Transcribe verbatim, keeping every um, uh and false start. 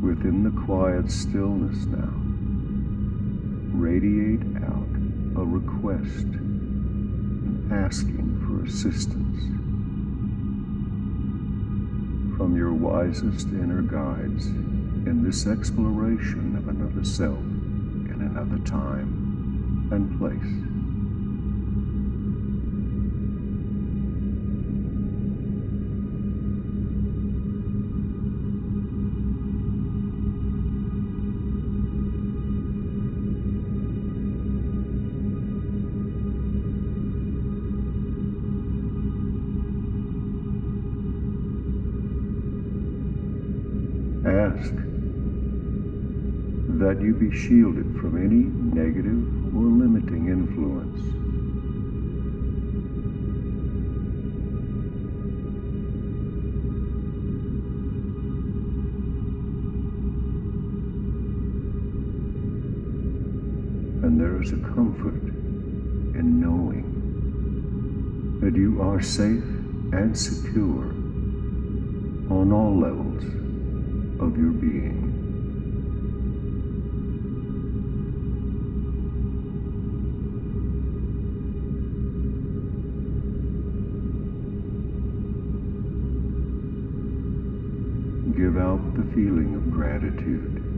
within the quiet stillness now, radiate out a request and asking for assistance from your wisest inner guides in this exploration of another self in another time and place. Ask that you be shielded from any negative or limiting influence. And there is a comfort in knowing that you are safe and secure on all levels of your being. Give out the feeling of gratitude